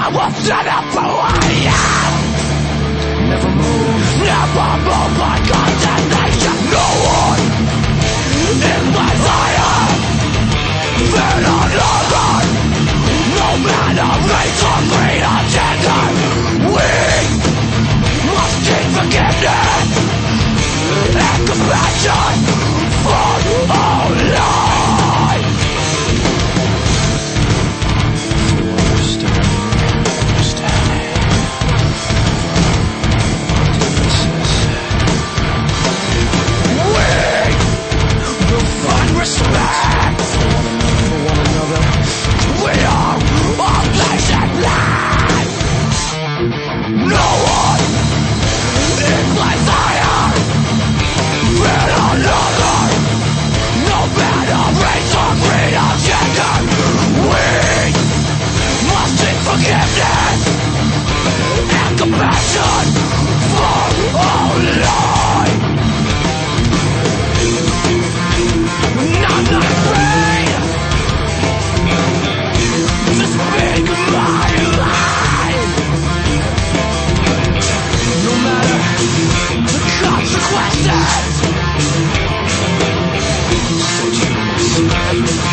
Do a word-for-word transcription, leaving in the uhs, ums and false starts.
will stand up for who I am. Never move, never move my condemnation. No one is my fire. Fear another. No matter race or creed or gender. We must seek forgiveness and compassion for all life. Respect for one another. We are all flesh and blood. No one is my fire. Fear another. No matter race or creed or gender. We must seek forgiveness and compassion for all life. I'm not afraid to speak my life. No matter the consequences. So you must